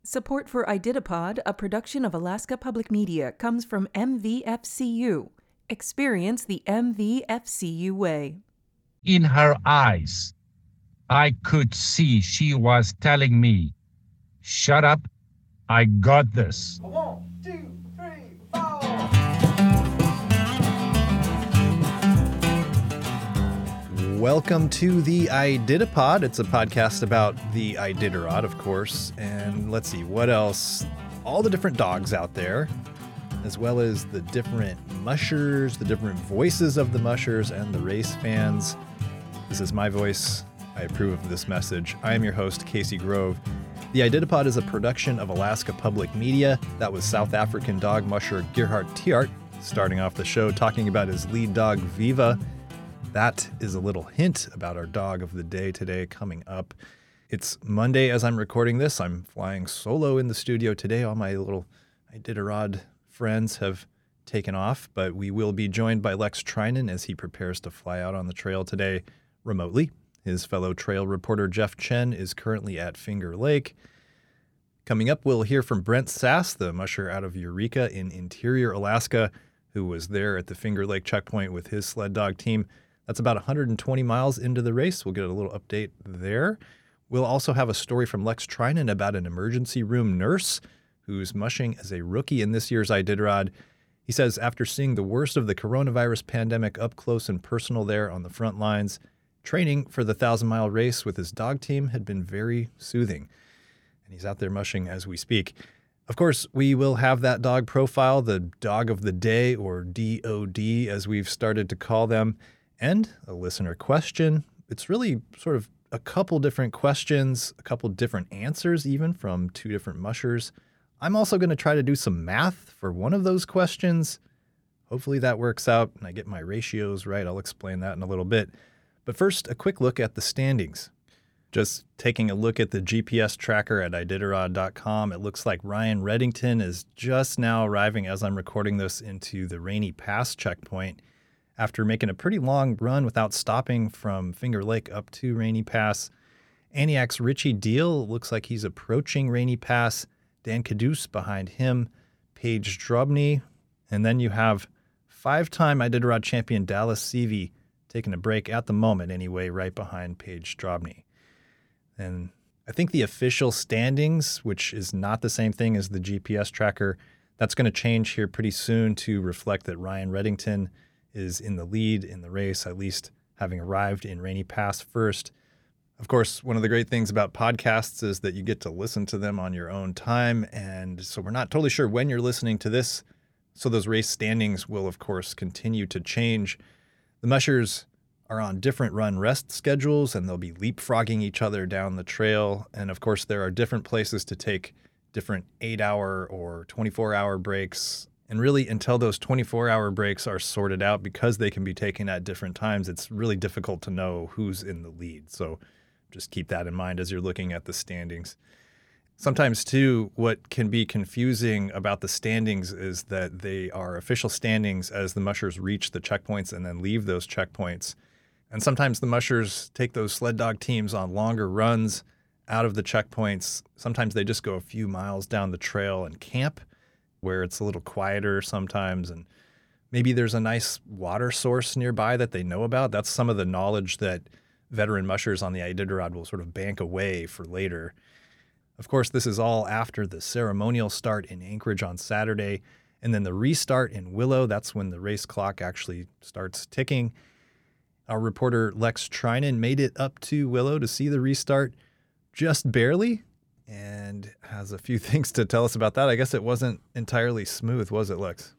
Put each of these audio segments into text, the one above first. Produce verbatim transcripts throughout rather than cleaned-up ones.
Support for iDidapod, a production of Alaska Public Media, comes from M V F C U. Experience the M V F C U way. In her eyes, I could see she was telling me, "Shut up, I got this." One, two, three, four. Welcome to the iDidapod. It's a podcast about the Iditarod, of course. And let's see, what else? All the different dogs out there, as well as the different mushers, the different voices of the mushers and the race fans. This is my voice. I approve of this message. I am your host, Casey Grove. The iDidapod is a production of Alaska Public Media. That was South African dog musher Gerhard Tiart starting off the show talking about his lead dog, Viva. That is a little hint about our dog of the day today coming up. It's Monday as I'm recording this. I'm flying solo in the studio today. All my little Iditarod friends have taken off, but we will be joined by Lex Trinan as he prepares to fly out on the trail today remotely. His fellow trail reporter Jeff Chen is currently at Finger Lake. Coming up, we'll hear from Brent Sass, the musher out of Eureka in interior Alaska, who was there at the Finger Lake checkpoint with his sled dog team. That's about one hundred twenty miles into the race. We'll get a little update there. We'll also have a story from Lex Trinan about an emergency room nurse who's mushing as a rookie in this year's Iditarod. He says after seeing the worst of the coronavirus pandemic up close and personal there on the front lines, training for the thousand-mile race with his dog team had been very soothing. And he's out there mushing as we speak. Of course, we will have that dog profile, the dog of the day, or D O D, as we've started to call them, and a listener question. It's really sort of a couple different questions, a couple different answers even from two different mushers. I'm also going to try to do some math for one of those questions. Hopefully that works out and I get my ratios right. I'll explain that in a little bit. But first, a quick look at the standings. Just taking a look at the G P S tracker at iditarod dot com, it looks like Ryan Reddington is just now arriving as I'm recording this into the Rainy Pass checkpoint. After making a pretty long run without stopping from Finger Lake up to Rainy Pass, Aniak's Richie Deal looks like he's approaching Rainy Pass. Dan Caduce behind him, Paige Drobny, and then you have five-time Iditarod champion Dallas Seavey taking a break at the moment anyway, right behind Paige Drobny. And I think the official standings, which is not the same thing as the G P S tracker, that's going to change here pretty soon to reflect that Ryan Reddington is in the lead in the race, at least having arrived in Rainy Pass first. Of course, one of the great things about podcasts is that you get to listen to them on your own time, and so we're not totally sure when you're listening to this, so those race standings will, of course, continue to change. The mushers are on different run-rest schedules, and they'll be leapfrogging each other down the trail, and of course, there are different places to take different eight-hour or twenty-four-hour breaks. And really, until those twenty-four-hour breaks are sorted out, because they can be taken at different times, it's really difficult to know who's in the lead. So just keep that in mind as you're looking at the standings. Sometimes, too, what can be confusing about the standings is that they are official standings as the mushers reach the checkpoints and then leave those checkpoints. And sometimes the mushers take those sled dog teams on longer runs out of the checkpoints. Sometimes they just go a few miles down the trail and camp, where it's a little quieter sometimes, and maybe there's a nice water source nearby that they know about. That's some of the knowledge that veteran mushers on the Iditarod will sort of bank away for later. Of course, this is all after the ceremonial start in Anchorage on Saturday, and then the restart in Willow. That's when the race clock actually starts ticking. Our reporter Lex Trinan made it up to Willow to see the restart just barely, and has a few things to tell us about that. I guess it wasn't entirely smooth, was it, Lex?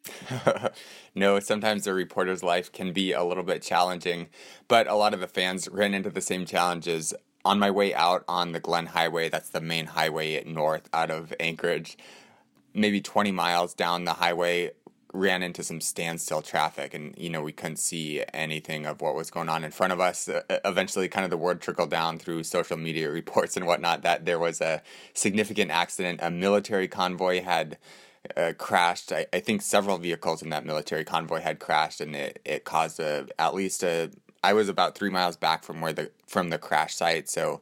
No, sometimes the reporter's life can be a little bit challenging, but a lot of the fans ran into the same challenges. On my way out on the Glen Highway, that's the main highway north out of Anchorage, maybe twenty miles down the highway, ran into some standstill traffic, and you know we couldn't see anything of what was going on in front of us. Uh, eventually, kind of the word trickled down through social media reports and whatnot that there was a significant accident. A military convoy had uh, crashed. I, I think several vehicles in that military convoy had crashed, and it, it caused a at least a. I was about three miles back from where the from the crash site, so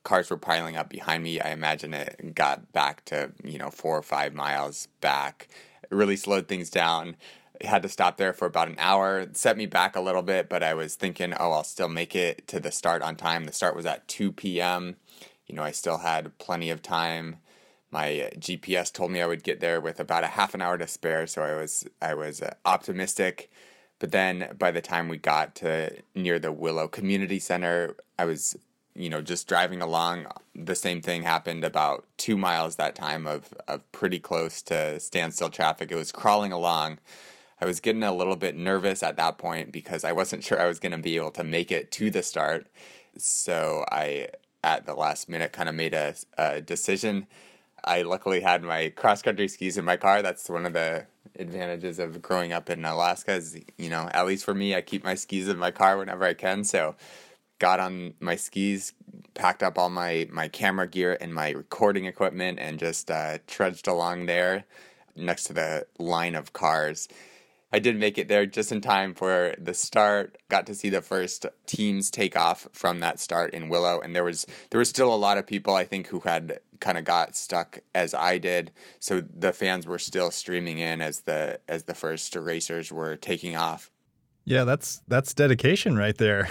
cars were piling up behind me. I imagine it got back to, you know, four or five miles back. It really slowed things down. I had to stop there for about an hour. It set me back a little bit, but I was thinking, oh, I'll still make it to the start on time. The start was at two p.m. You know, I still had plenty of time. My G P S told me I would get there with about a half an hour to spare, so I was I was uh, optimistic. But then by the time we got to near the Willow Community Center, I was, you know, just driving along. The same thing happened about two miles that time of, of pretty close to standstill traffic. It was crawling along. I was getting a little bit nervous at that point because I wasn't sure I was going to be able to make it to the start. So I, at the last minute, kind of made a, a decision. I luckily had my cross-country skis in my car. That's one of the advantages of growing up in Alaska is, you know, at least for me, I keep my skis in my car whenever I can. So got on my skis, packed up all my, my camera gear and my recording equipment and just uh, trudged along there next to the line of cars. I did make it there just in time for the start. Got to see the first teams take off from that start in Willow, and there was there was still a lot of people, I think, who had kind of got stuck as I did. So the fans were still streaming in as the as the first racers were taking off. Yeah, that's that's dedication right there.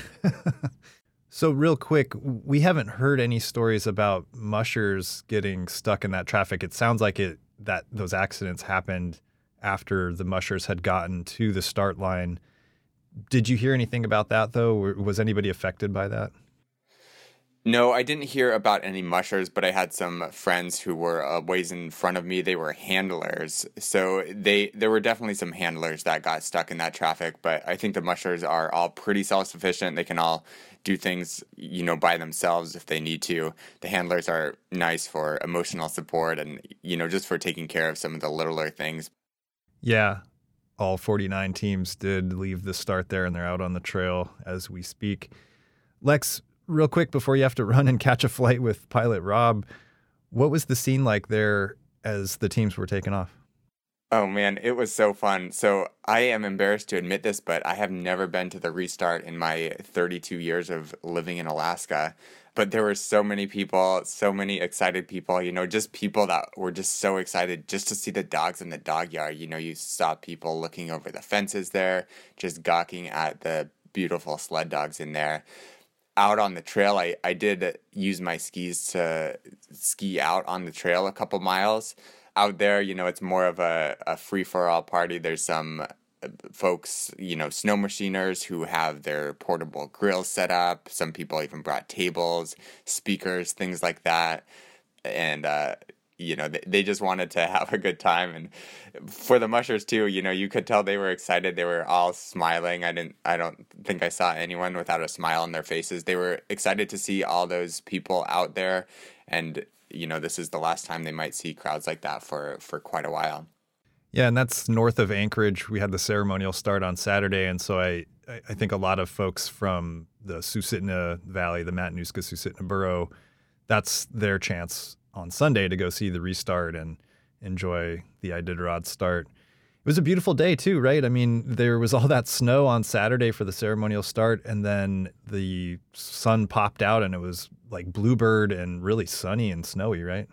So real quick, we haven't heard any stories about mushers getting stuck in that traffic. It sounds like it that those accidents happened after the mushers had gotten to the start line. Did you hear anything about that, though? Was anybody affected by that? No, I didn't hear about any mushers, but I had some friends who were a ways in front of me. They were handlers. So they there were definitely some handlers that got stuck in that traffic, but I think the mushers are all pretty self-sufficient. They can all do things, you know, by themselves if they need to. The handlers are nice for emotional support and, you know, just for taking care of some of the littler things. Yeah, all forty-nine teams did leave the start there, and they're out on the trail as we speak. Lex, real quick before you have to run and catch a flight with pilot Rob, what was the scene like there as the teams were taking off? Oh, man, it was so fun. So I am embarrassed to admit this, but I have never been to the restart in my thirty-two years of living in Alaska. But there were so many people, so many excited people, you know, just people that were just so excited just to see the dogs in the dog yard. You know, you saw people looking over the fences there, just gawking at the beautiful sled dogs in there. Out on the trail, I, I did use my skis to ski out on the trail a couple miles. Out there, you know, it's more of a, a free-for-all party. There's some folks, you know, snow machiners who have their portable grills set up. Some people even brought tables, speakers, things like that. And, uh, you know, they, they just wanted to have a good time. And for the mushers too, you know, you could tell they were excited. They were all smiling. I didn't, I don't think I saw anyone without a smile on their faces. They were excited to see all those people out there. And, you know, this is the last time they might see crowds like that for, for quite a while. Yeah, and that's north of Anchorage. We had the ceremonial start on Saturday, and so I, I think a lot of folks from the Susitna Valley, the Matanuska-Susitna Borough, that's their chance on Sunday to go see the restart and enjoy the Iditarod start. It was a beautiful day too, right? I mean, there was all that snow on Saturday for the ceremonial start, and then the sun popped out, and it was like bluebird and really sunny and snowy, right?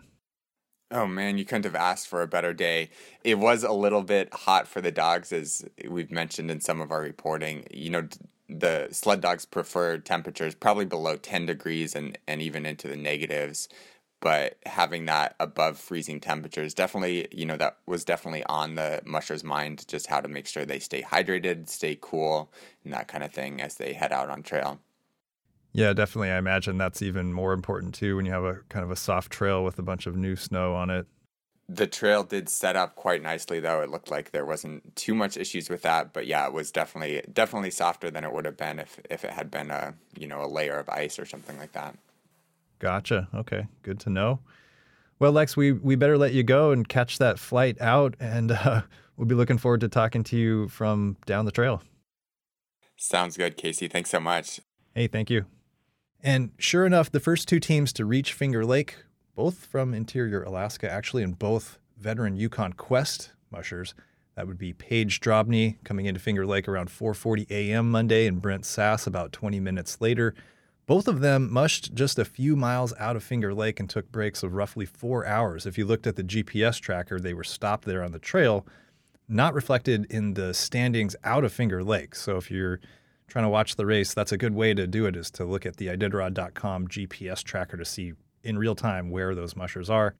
Oh, man, you couldn't have asked for a better day. It was a little bit hot for the dogs, as we've mentioned in some of our reporting. You know, the sled dogs prefer temperatures probably below ten degrees and, and even into the negatives. But having that above freezing temperatures, definitely, you know, that was definitely on the mushers' mind, just how to make sure they stay hydrated, stay cool, and that kind of thing as they head out on trail. Yeah, definitely. I imagine that's even more important too when you have a kind of a soft trail with a bunch of new snow on it. The trail did set up quite nicely, though. It looked like there wasn't too much issues with that, but yeah, it was definitely definitely softer than it would have been if if it had been a you know a layer of ice or something like that. Gotcha. Okay, good to know. Well, Lex, we we better let you go and catch that flight out, and uh, we'll be looking forward to talking to you from down the trail. Sounds good, Casey. Thanks so much. Hey, thank you. And sure enough, the first two teams to reach Finger Lake, both from interior Alaska, actually, and both veteran Yukon Quest mushers. That would be Paige Drobny coming into Finger Lake around four forty a.m. Monday and Brent Sass about twenty minutes later. Both of them mushed just a few miles out of Finger Lake and took breaks of roughly four hours. If you looked at the G P S tracker, they were stopped there on the trail, not reflected in the standings out of Finger Lake. So if you're trying to watch the race, that's a good way to do it, is to look at the Iditarod dot com G P S tracker to see in real time where those mushers are.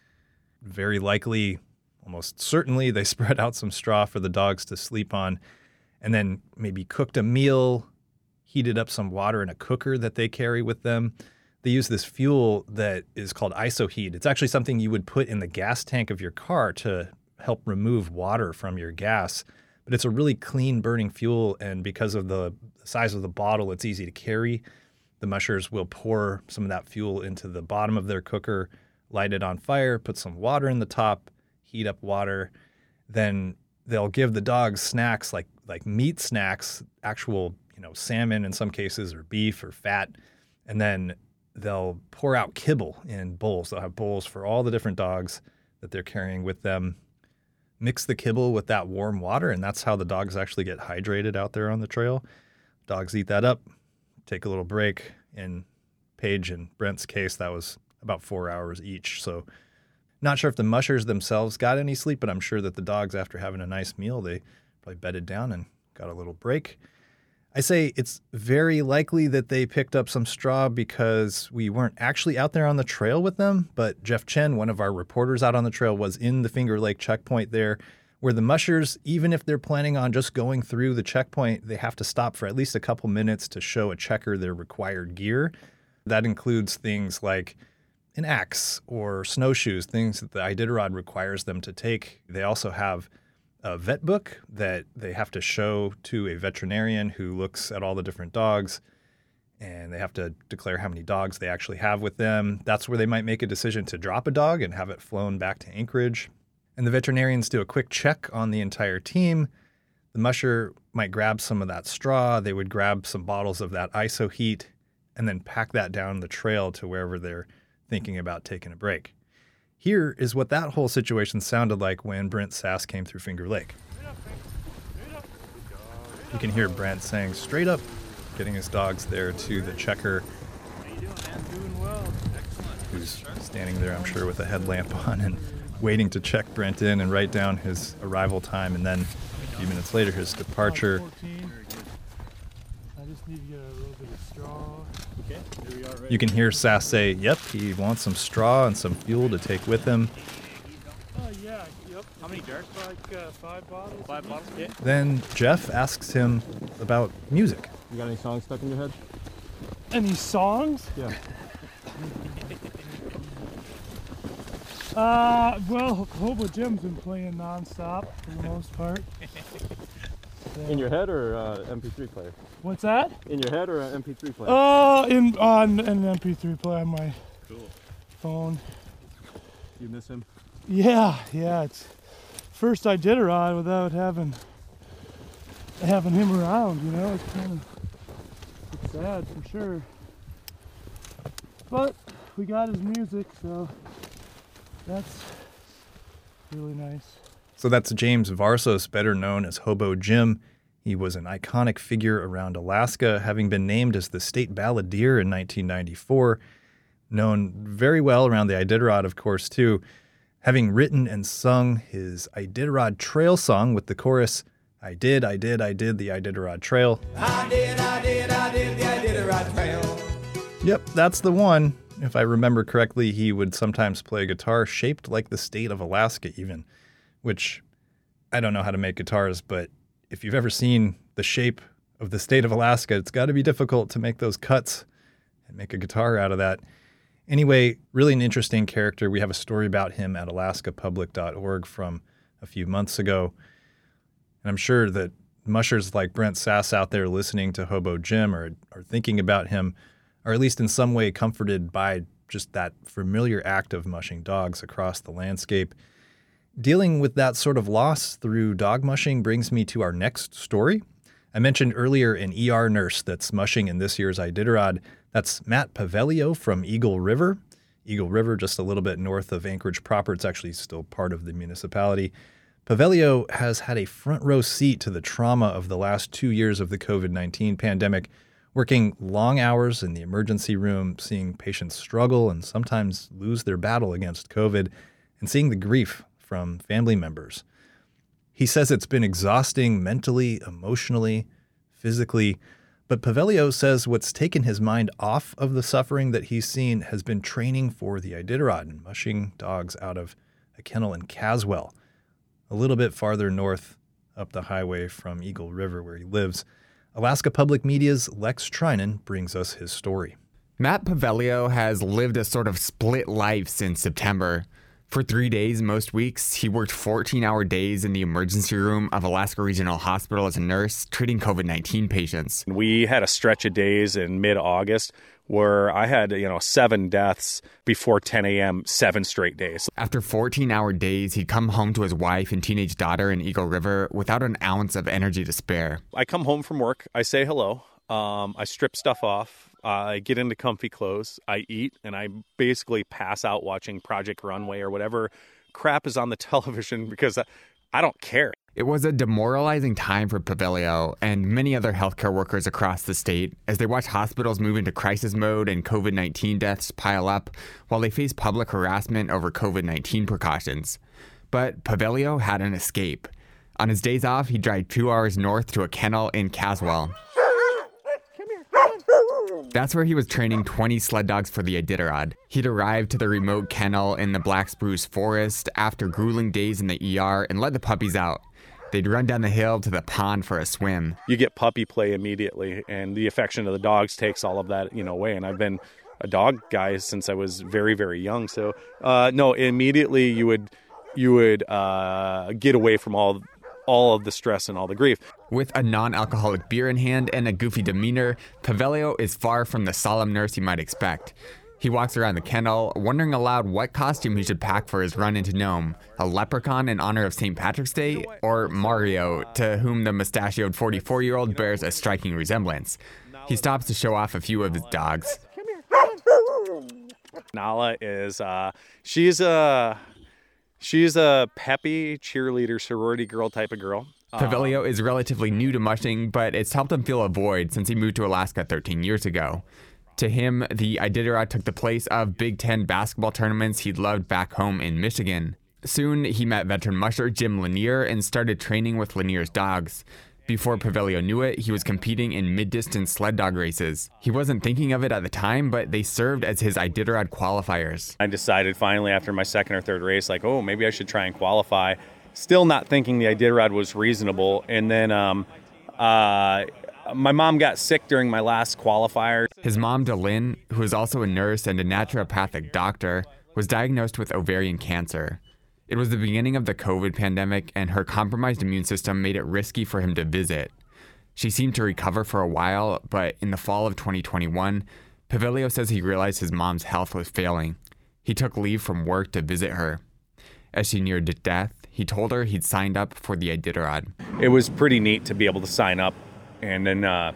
Very likely, almost certainly, they spread out some straw for the dogs to sleep on and then maybe cooked a meal, heated up some water in a cooker that they carry with them. They use this fuel that is called isoheat. It's actually something you would put in the gas tank of your car to help remove water from your gas. But it's a really clean burning fuel, and because of the size of the bottle, it's easy to carry. The mushers will pour some of that fuel into the bottom of their cooker, light it on fire, put some water in the top, heat up water. Then they'll give the dogs snacks like like meat snacks, actual, you know, salmon in some cases, or beef or fat. And then they'll pour out kibble in bowls. They'll have bowls for all the different dogs that they're carrying with them. Mix the kibble with that warm water, and that's how the dogs actually get hydrated out there on the trail. Dogs eat that up, take a little break. In Paige and Brent's case, that was about four hours each. So not sure if the mushers themselves got any sleep, but I'm sure that the dogs, after having a nice meal, they probably bedded down and got a little break. I say it's very likely that they picked up some straw because we weren't actually out there on the trail with them, but Jeff Chen, one of our reporters out on the trail, was in the Finger Lake checkpoint there, where the mushers, even if they're planning on just going through the checkpoint, they have to stop for at least a couple minutes to show a checker their required gear. That includes things like an axe or snowshoes, things that the Iditarod requires them to take. They also have a vet book that they have to show to a veterinarian who looks at all the different dogs, and they have to declare how many dogs they actually have with them. That's where they might make a decision to drop a dog and have it flown back to Anchorage. And the veterinarians do a quick check on the entire team. The musher might grab some of that straw. They would grab some bottles of that isoheat and then pack that down the trail to wherever they're thinking about taking a break. Here is what that whole situation sounded like when Brent Sass came through Finger Lake. You can hear Brent saying, "Straight up," getting his dogs there to the checker, who's standing there, I'm sure, with a headlamp on and waiting to check Brent in and write down his arrival time, and then a few minutes later, his departure. I just need to get a little bit of straw. Okay, here we are. Right. You can hear Sass say, yep, he wants some straw and some fuel to take with him. Oh, yeah, yep. How many darts? Like uh, five bottles. Five bottles, yeah. Then Jeff asks him about music. You got any songs stuck in your head? Any songs? Yeah. uh, well, Hobo Jim's been playing nonstop for the most part. So. In your head or uh, M P three player? What's that? In your head or an M P three player? Oh, uh, in on an M P three player on my cool. phone. You miss him? Yeah, yeah. It's first Iditarod without having having him around. You know, it's kind of it's sad for sure. But we got his music, so that's really nice. So that's James Varsos, better known as Hobo Jim. He was an iconic figure around Alaska, having been named as the state balladeer in nineteen ninety-four. Known very well around the Iditarod, of course, too. Having written and sung his Iditarod Trail song with the chorus, I did, I did, I did the Iditarod Trail. I did, I did, I did the Iditarod Trail. Yep, that's the one. If I remember correctly, he would sometimes play a guitar shaped like the state of Alaska even, which I don't know how to make guitars, but if you've ever seen the shape of the state of Alaska, it's got to be difficult to make those cuts and make a guitar out of that. Anyway, really an interesting character. We have a story about him at alaska public dot org from a few months ago. And I'm sure that mushers like Brent Sass out there listening to Hobo Jim or are thinking about him are at least in some way comforted by just that familiar act of mushing dogs across the landscape. Dealing with that sort of loss through dog mushing brings me to our next story. I mentioned earlier an E R nurse that's mushing in this year's Iditarod. That's Matt Pavelio from Eagle River. Eagle River, just a little bit north of Anchorage proper. It's actually still part of the municipality. Pavelio has had a front row seat to the trauma of the last two years of the covid nineteen pandemic, working long hours in the emergency room, seeing patients struggle and sometimes lose their battle against COVID, and seeing the grief from family members. He says it's been exhausting mentally, emotionally, physically, but Pavelio says what's taken his mind off of the suffering that he's seen has been training for the Iditarod and mushing dogs out of a kennel in Caswell, a little bit farther north up the highway from Eagle River where he lives. Alaska Public Media's Lex Trinan brings us his story. Matt Pavelio has lived a sort of split life since September. For three days most weeks, he worked fourteen-hour days in the emergency room of Alaska Regional Hospital as a nurse, treating COVID nineteen patients. We had a stretch of days in mid-August where I had, you know, seven deaths before ten a.m., seven straight days. After fourteen-hour days, he'd come home to his wife and teenage daughter in Eagle River without an ounce of energy to spare. I come home from work, I say hello, um, I strip stuff off. I get into comfy clothes, I eat, and I basically pass out watching Project Runway or whatever crap is on the television because I, I don't care. It was a demoralizing time for Pavelio and many other healthcare workers across the state as they watch hospitals move into crisis mode and COVID nineteen deaths pile up while they face public harassment over COVID nineteen precautions. But Pavelio had an escape. On his days off, he'd drive two hours north to a kennel in Caswell. That's where he was training twenty sled dogs for the Iditarod. He'd arrived to the remote kennel in the Black Spruce Forest after grueling days in the E R and let the puppies out. They'd run down the hill to the pond for a swim. You get puppy play immediately, and the affection of the dogs takes all of that, you know, away. And I've been a dog guy since I was very, very young. So, uh, no, immediately you would you would uh, get away from all all of the stress and all the grief. With a non-alcoholic beer in hand and a goofy demeanor, Pavelio is far from the solemn nurse you might expect. He walks around the kennel, wondering aloud what costume he should pack for his run into Nome, a leprechaun in honor of Saint Patrick's Day, or Mario, to whom the mustachioed forty-four-year-old bears a striking resemblance. He stops to show off a few of his dogs. Nala is, uh, she's a... She's a peppy cheerleader, sorority girl type of girl. Pavelio is relatively new to mushing, but it's helped him fill a void since he moved to Alaska thirteen years ago. To him, the Iditarod took the place of Big Ten basketball tournaments he'd loved back home in Michigan. Soon, he met veteran musher Jim Lanier and started training with Lanier's dogs. Before Pavelio knew it, he was competing in mid-distance sled dog races. He wasn't thinking of it at the time, but they served as his Iditarod qualifiers. I decided finally after my second or third race, like, oh, maybe I should try and qualify. Still not thinking the Iditarod was reasonable. And then um, uh, my mom got sick during my last qualifier. His mom, Delyn, who is also a nurse and a naturopathic doctor, was diagnosed with ovarian cancer. It was the beginning of the COVID pandemic, and her compromised immune system made it risky for him to visit. She seemed to recover for a while, but in the fall of twenty twenty-one, Pavelio says he realized his mom's health was failing. He took leave from work to visit her. As she neared death, he told her he'd signed up for the Iditarod. It was pretty neat to be able to sign up and then uh,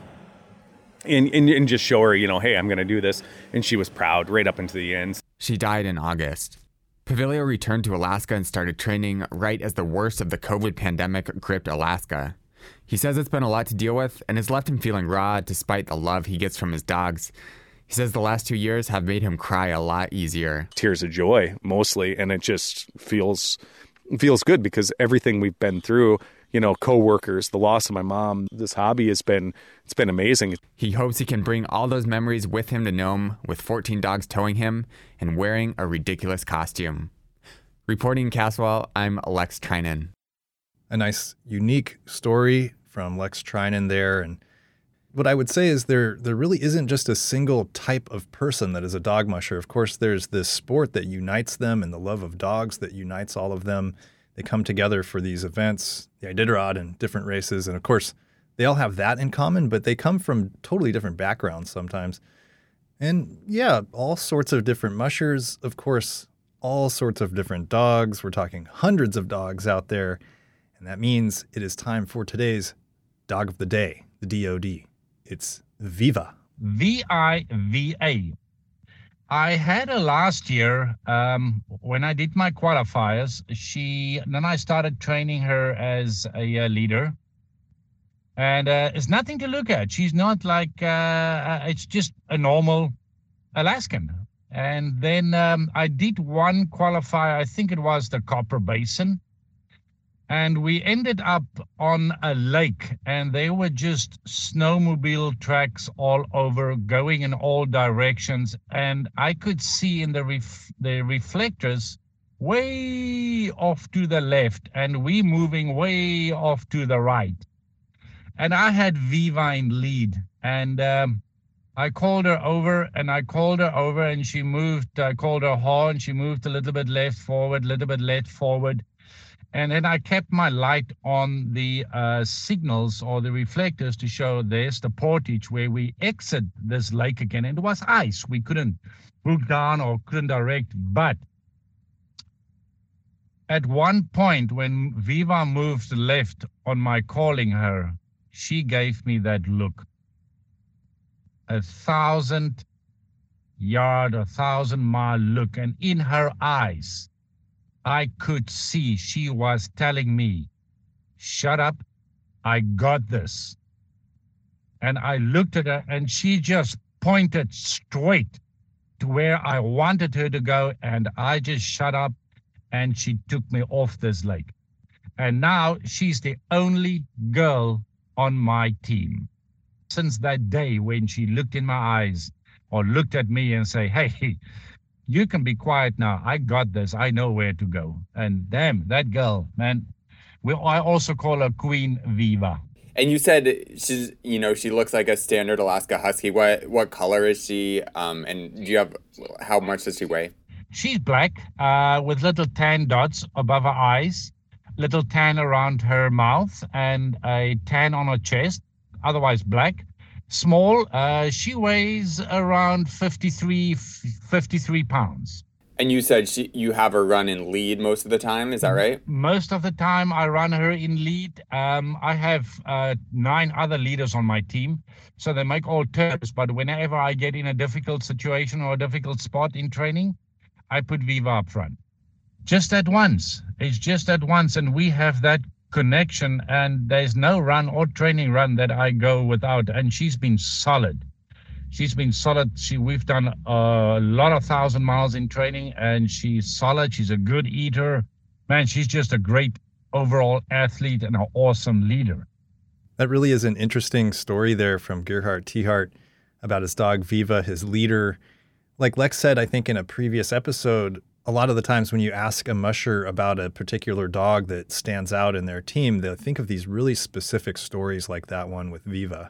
and, and, and just show her, you know, hey, I'm going to do this. And she was proud right up into the end. She died in August. Pavelio returned to Alaska and started training right as the worst of the COVID pandemic gripped Alaska. He says it's been a lot to deal with and has left him feeling raw despite the love he gets from his dogs. He says the last two years have made him cry a lot easier. Tears of joy, mostly, and it just feels feels good because everything we've been through, you know, coworkers, the loss of my mom, this hobby has been, it's been amazing. He hopes he can bring all those memories with him to Nome, with fourteen dogs towing him and wearing a ridiculous costume. Reporting in Caswell, I'm Lex Trinan. A nice, unique story from Lex Trinan there. And what I would say is there there really isn't just a single type of person that is a dog musher. Of course, there's this sport that unites them and the love of dogs that unites all of them. They come together for these events, the Iditarod and different races. And of course, they all have that in common, but they come from totally different backgrounds sometimes. And yeah, all sorts of different mushers. Of course, all sorts of different dogs. We're talking hundreds of dogs out there. And that means it is time for today's Dog of the Day, the D O D. It's Viva. V I V A. I had her last year um, when I did my qualifiers. She then I started training her as a uh, leader. And uh, it's nothing to look at. She's not like, uh, uh, it's just a normal Alaskan. And then um, I did one qualifier, I think it was the Copper Basin. And we ended up on a lake, and there were just snowmobile tracks all over, going in all directions. And I could see in the ref- the reflectors way off to the left, and we moving way off to the right. And I had Viva in lead, and um, I called her over, and I called her over, and she moved. I called her horn. She moved a little bit left forward, a little bit left forward. And then I kept my light on the uh, signals or the reflectors to show there's the portage where we exit this lake again. And it was ice. We couldn't hook down or couldn't direct. But at one point when Viva moved left on my calling her, she gave me that look. A thousand yard, a thousand mile look. And in her eyes, I could see she was telling me, shut up, I got this. And I looked at her, and she just pointed straight to where I wanted her to go, and I just shut up, and she took me off this lake. And now she's the only girl on my team. Since that day when she looked in my eyes or looked at me and say, hey, you can be quiet now. I got this. I know where to go. And damn, that girl, man. We, I also call her Queen Viva. And you said she's, you know, she looks like a standard Alaska Husky. What what color is she? Um, and do you have, how much does she weigh? She's black, uh, with little tan dots above her eyes, little tan around her mouth, and a tan on her chest. Otherwise black. Small, uh, she weighs around fifty-three, fifty-three pounds. And you said she, you have her run in lead most of the time, is that right? Most of the time I run her in lead. Um, I have uh, nine other leaders on my team, so they make all turns. But whenever I get in a difficult situation or a difficult spot in training, I put Viva up front. Just at once. It's just at once, and we have that connection, and there's no run or training run that I go without. And she's been solid. She's been solid. She we've done a lot of thousand miles in training, and she's solid. She's a good eater. Man, she's just a great overall athlete and an awesome leader. That really is an interesting story there from Gerhard Tihart about his dog Viva, his leader. Like Lex said, I think in a previous episode, a lot of the times when you ask a musher about a particular dog that stands out in their team, they'll think of these really specific stories like that one with Viva.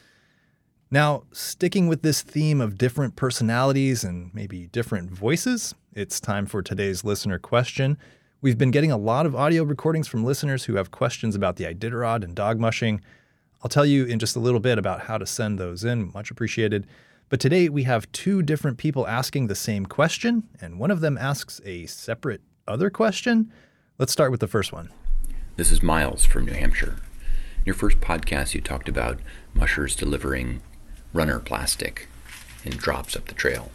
Now, sticking with this theme of different personalities and maybe different voices, it's time for today's listener question. We've been getting a lot of audio recordings from listeners who have questions about the Iditarod and dog mushing. I'll tell you in just a little bit about how to send those in. Much appreciated. But today we have two different people asking the same question, and one of them asks a separate other question. Let's start with the first one. This is Miles from New Hampshire. In your first podcast, you talked about mushers delivering runner plastic in drops up the trail.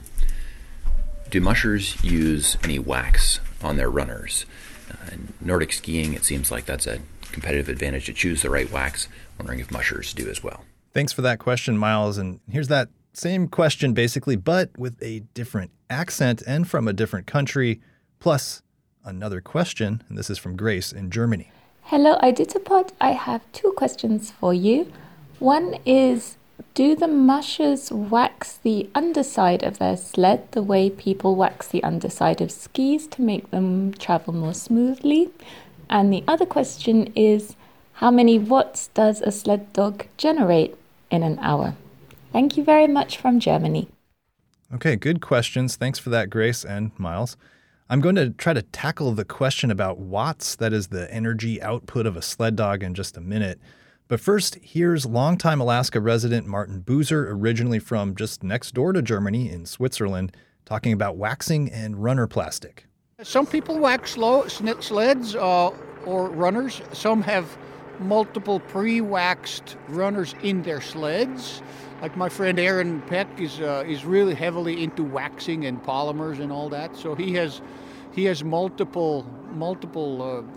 Do mushers use any wax on their runners? Uh, in Nordic skiing, it seems like that's a competitive advantage to choose the right wax. Wondering if mushers do as well. Thanks for that question, Miles. And here's that same question, basically, but with a different accent and from a different country, plus another question, and this is from Grace in Germany. Hello, Iditapod. I have two questions for you. One is, do the mushers wax the underside of their sled the way people wax the underside of skis to make them travel more smoothly? And the other question is, how many watts does a sled dog generate in an hour? Thank you very much from Germany. Okay, good questions. Thanks for that, Grace and Miles. I'm going to try to tackle the question about watts, that is the energy output of a sled dog, in just a minute. But first, here's longtime Alaska resident Martin Boozer, originally from just next door to Germany in Switzerland, talking about waxing and runner plastic. Some people wax slow, sleds uh, or runners. Some have multiple pre-waxed runners in their sleds. Like my friend Aaron Peck is uh, is really heavily into waxing and polymers and all that. So he has he has multiple multiple uh,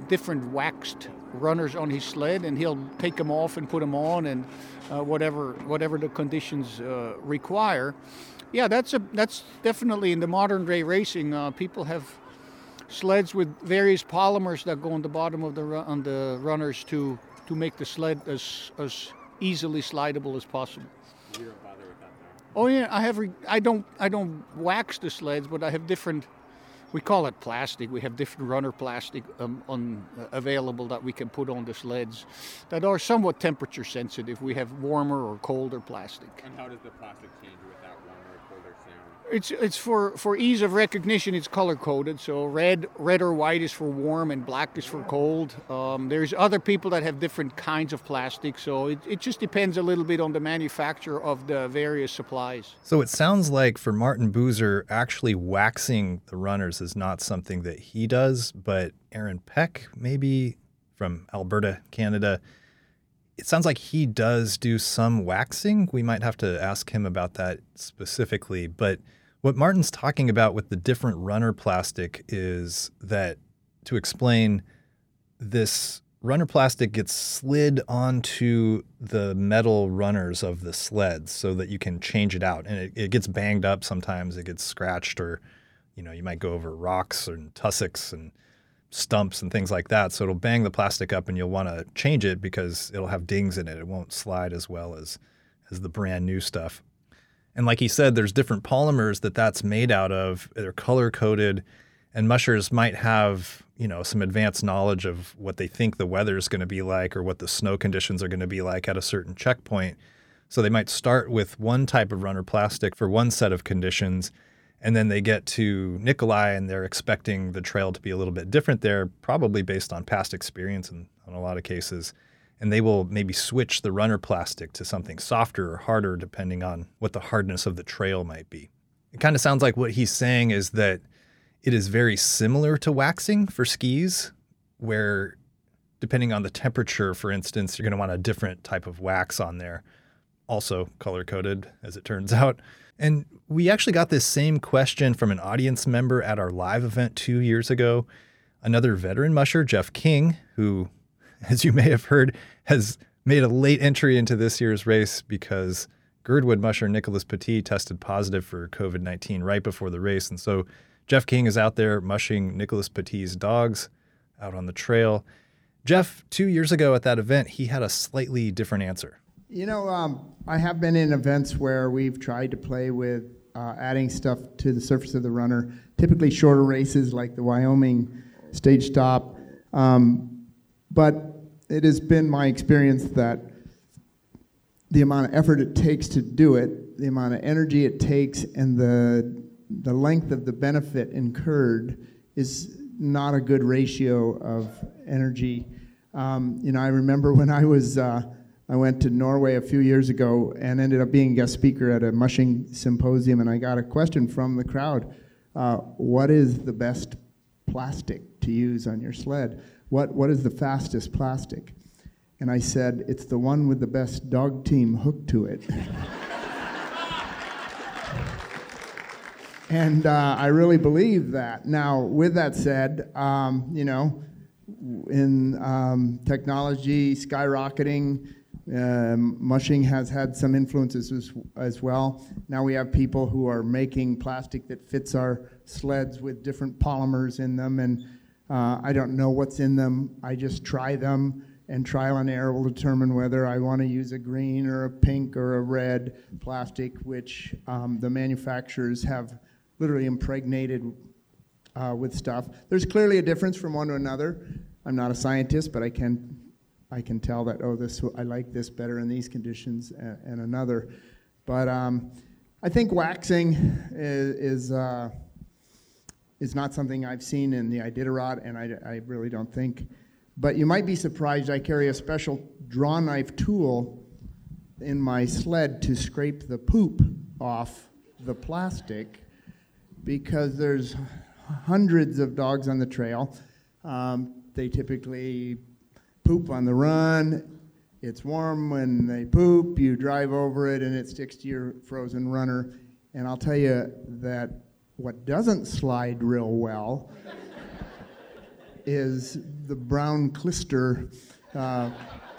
different waxed runners on his sled, and he'll take them off and put them on, and uh, whatever whatever the conditions uh, require. Yeah, that's a that's definitely in the modern day racing. Uh, people have sleds with various polymers that go on the bottom of the ru- on the runners to to make the sled as as easily slidable as possible. You don't bother with that there. Oh yeah, I have. Re- I don't. I don't wax the sleds, but I have different. We call it plastic. We have different runner plastic um, on uh, available that we can put on the sleds that are somewhat temperature sensitive. We have warmer or colder plastic. And how does the plastic change with that warmer or colder sound? It's it's for, for ease of recognition. It's color coded. So red red or white is for warm, and black is for cold. Um, there's other people that have different kinds of plastic. So it, it just depends a little bit on the manufacturer of the various supplies. So it sounds like for Martin Boozer, actually waxing the runners is not something that he does, but Aaron Peck, maybe from Alberta, Canada, it sounds like he does do some waxing. We might have to ask him about that specifically, but what Martin's talking about with the different runner plastic is that, to explain, this runner plastic gets slid onto the metal runners of the sleds so that you can change it out. And it, it gets banged up sometimes, it gets scratched, or, you know, you might go over rocks and tussocks and stumps and things like that. So it'll bang the plastic up and you'll want to change it because it'll have dings in it. It won't slide as well as, as the brand new stuff. And like he said, there's different polymers that that's made out of. They're color coded, and mushers might have, you know, some advanced knowledge of what they think the weather is going to be like or what the snow conditions are going to be like at a certain checkpoint. So they might start with one type of runner plastic for one set of conditions, and then they get to Nikolai and they're expecting the trail to be a little bit different there, probably based on past experience in, in a lot of cases. And they will maybe switch the runner plastic to something softer or harder depending on what the hardness of the trail might be. It kind of sounds like what he's saying is that it is very similar to waxing for skis, where depending on the temperature, for instance, you're going to want a different type of wax on there, also color-coded, as it turns out. And we actually got this same question from an audience member at our live event two years ago. Another veteran musher, Jeff King, who, as you may have heard, has made a late entry into this year's race because Girdwood musher Nicholas Petit tested positive for covid nineteen right before the race. And so Jeff King is out there mushing Nicholas Petit's dogs out on the trail. Jeff, two years ago at that event, he had a slightly different answer. You know, um, I have been in events where we've tried to play with uh, adding stuff to the surface of the runner, typically shorter races like the Wyoming stage stop. Um, but it has been my experience that the amount of effort it takes to do it, the amount of energy it takes, and the the length of the benefit incurred is not a good ratio of energy. Um, you know, I remember when I was, uh, I went to Norway a few years ago and ended up being a guest speaker at a mushing symposium, and I got a question from the crowd. Uh, what is the best plastic to use on your sled? What What is the fastest plastic? And I said, it's the one with the best dog team hooked to it. And uh, I really believe that. Now, with that said, um, you know, in um, technology skyrocketing, um, mushing has had some influences as, as well. Now we have people who are making plastic that fits our sleds with different polymers in them, and uh, I don't know what's in them. I just try them, and trial and error will determine whether I want to use a green or a pink or a red plastic, which um, the manufacturers have literally impregnated uh, with stuff. There's clearly a difference from one to another. I'm not a scientist, but I can I can tell that, oh, this I like this better in these conditions and, and another. But um, I think waxing is is, uh, is not something I've seen in the Iditarod, and I, I really don't think. But you might be surprised, I carry a special draw knife tool in my sled to scrape the poop off the plastic, because there's hundreds of dogs on the trail. Um, they typically poop on the run. It's warm when they poop. You drive over it and it sticks to your frozen runner. And I'll tell you that what doesn't slide real well is the brown clister, uh,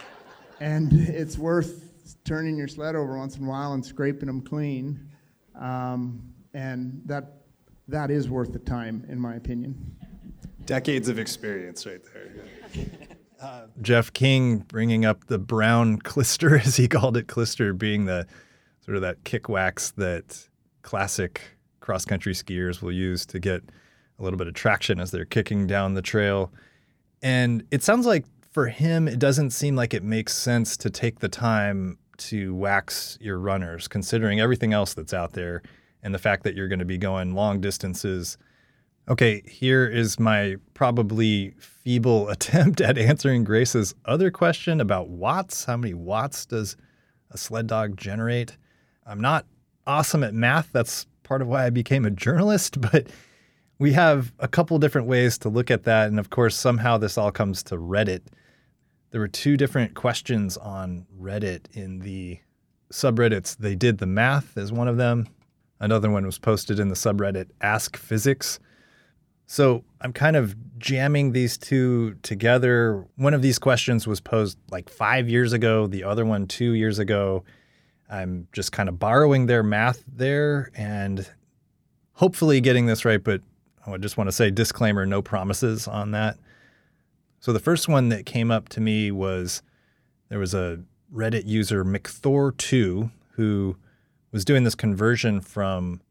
and it's worth turning your sled over once in a while and scraping them clean, um, and that that is worth the time, in my opinion. Decades of experience right there. Uh, Jeff King bringing up the brown clister, as he called it, clister being the sort of that kick wax that classic cross-country skiers will use to get a little bit of traction as they're kicking down the trail. And it sounds like for him, it doesn't seem like it makes sense to take the time to wax your runners, considering everything else that's out there and the fact that you're going to be going long distances. Okay, here is my probably feeble attempt at answering Grace's other question about watts. How many watts does a sled dog generate? I'm not awesome at math. That's part of why I became a journalist, but we have a couple different ways to look at that. And of course, somehow this all comes to Reddit. There were two different questions on Reddit in the subreddits. They Did the Math as one of them. Another one was posted in the subreddit Ask Physics. So I'm kind of jamming these two together. One of these questions was posed like five years ago, the other one two years ago. I'm just kind of borrowing their math there and hopefully getting this right, but I just want to say disclaimer, no promises on that. So the first one that came up to me was there was a Reddit user, McThor two, who was doing this conversion from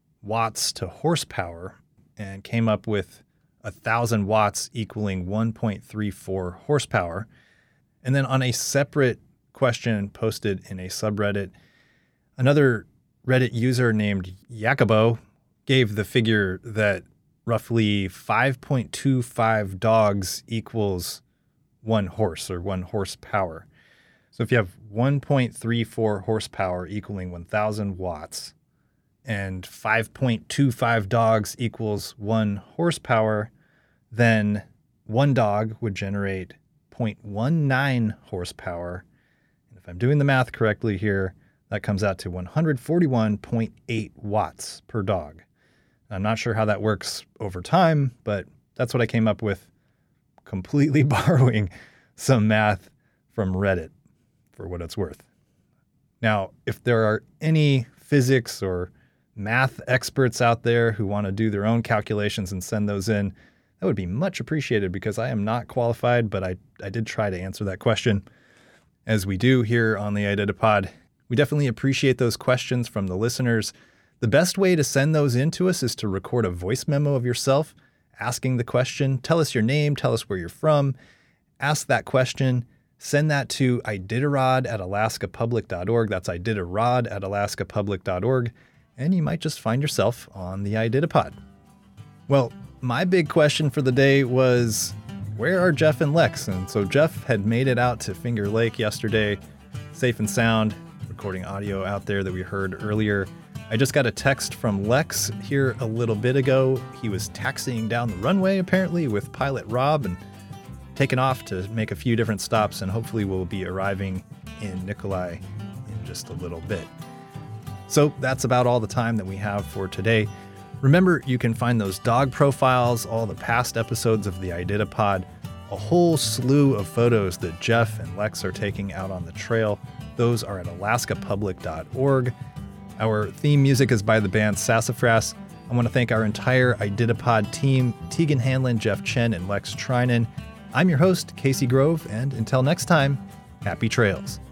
watts to horsepower and came up with one thousand watts equaling one point three four horsepower. And then on a separate question posted in a subreddit, another Reddit user named Jacobo gave the figure that roughly five point two five dogs equals one horse or one horsepower. So if you have one point three four horsepower equaling one thousand watts and five point two five dogs equals one horsepower, then one dog would generate zero point one nine horsepower. And if I'm doing the math correctly here, that comes out to one hundred forty-one point eight watts per dog. I'm not sure how that works over time, but that's what I came up with, completely borrowing some math from Reddit for what it's worth. Now, if there are any physics or math experts out there who want to do their own calculations and send those in, that would be much appreciated because I am not qualified, but I, I did try to answer that question. As we do here on the iDidAPod, we definitely appreciate those questions from the listeners. The best way to send those in to us is to record a voice memo of yourself asking the question. Tell us your name, tell us where you're from, ask that question, send that to iditarod at alaska public dot org. That's iditarod at alaska public dot org, and you might just find yourself on the iDidAPod. Well, my big question for the day was, where are Jeff and Lex? And so Jeff had made it out to Finger Lake yesterday, safe and sound, recording audio out there that we heard earlier. I just got a text from Lex here a little bit ago. He was taxiing down the runway, apparently, with pilot Rob and taking off to make a few different stops, and hopefully we'll be arriving in Nikolai in just a little bit. So that's about all the time that we have for today. Remember, you can find those dog profiles, all the past episodes of the iDidAPod, a whole slew of photos that Jeff and Lex are taking out on the trail. Those are at alaska public dot org. Our theme music is by the band Sassafras. I want to thank our entire iDidAPod team, Tegan Hanlon, Jeff Chen, and Lex Trinan. I'm your host, Casey Grove, and until next time, happy trails.